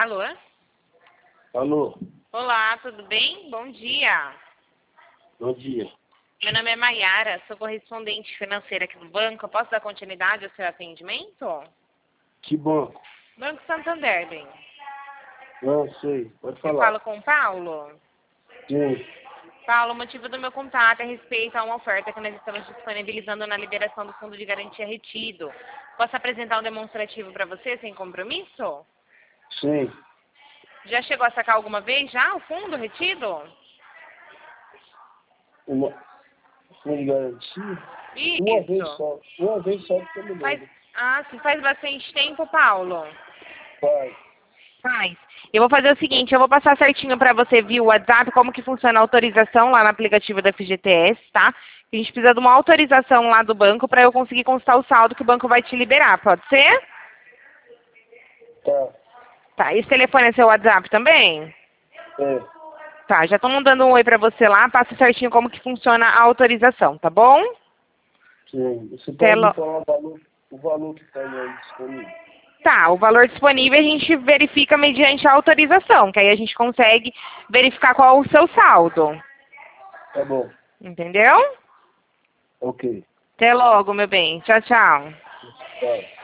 Alô? Alô, Olá, tudo bem? Bom dia. bom dia. Meu nome é Maiara, sou correspondente financeira aqui do banco. Eu posso dar continuidade ao seu atendimento? Que banco? Banco Santander, bem. Não sei, pode Eu falar. falo com o Paulo. Sim, Paulo, o motivo do meu contato é a respeito a uma oferta que nós estamos disponibilizando na liberação do fundo de garantia retido. Posso apresentar um demonstrativo para você sem compromisso? sim. Já chegou a sacar alguma vez já o fundo retido? Uma garantia? Isso. Uma vez só que eu me lembro. Se faz bastante tempo, Paulo. Pai, Faz. Eu vou fazer o seguinte, eu vou passar certinho para você via WhatsApp como que funciona a autorização lá no aplicativo da FGTS, tá? A gente precisa de uma autorização lá do banco para eu conseguir constar o saldo que o banco vai te liberar, pode ser? tá, Tá, esse telefone é seu WhatsApp também? é, Tá, já tô mandando um oi para você lá, passa certinho como que funciona a autorização, tá bom? sim. Você Até pode me lo- falar o valor que tem aí disponível? Tá, o valor disponível a gente verifica mediante a autorização, que aí a gente consegue verificar qual o seu saldo. Tá bom, Entendeu? ok. Até logo, meu bem. Tchau, tchau. Tá.